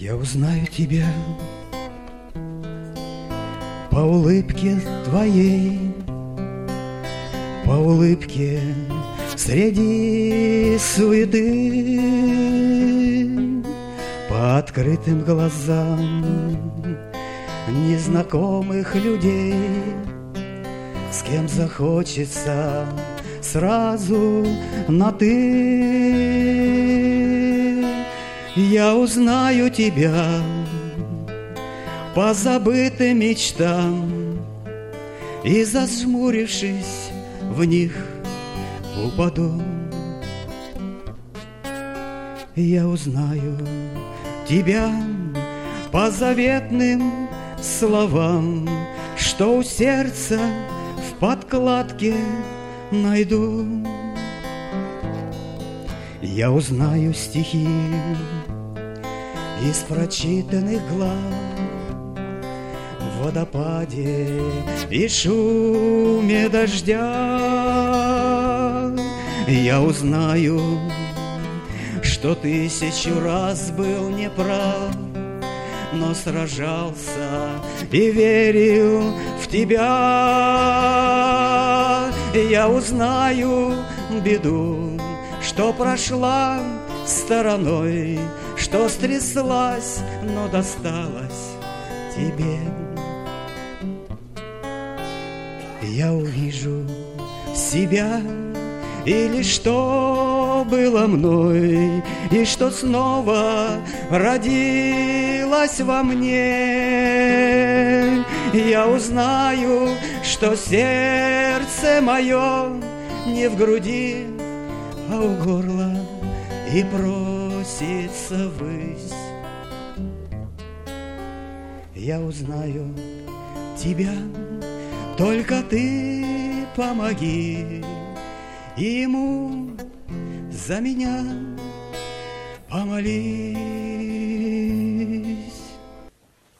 Я узнаю тебя по улыбке твоей, по улыбке среди суеты, по открытым глазам незнакомых людей, с кем захочется сразу на «ты». Я узнаю тебя по забытым мечтам и, зажмурившись, в них упаду. Я узнаю тебя по заветным словам, что у сердца в подкладке найду. Я узнаю стихи из прочитанных глав в водопаде и шуме дождя. Я узнаю, что 1000 раз был неправ, но сражался и верил в тебя. Я узнаю беду, что прошла стороной, что стряслась, но досталась тебе. Я увижу себя или что было мной, и что снова родилась во мне. Я узнаю, что сердце мое не в груди, а у горла, и просится ввысь. Я узнаю тебя, только ты помоги ему за меня помолись.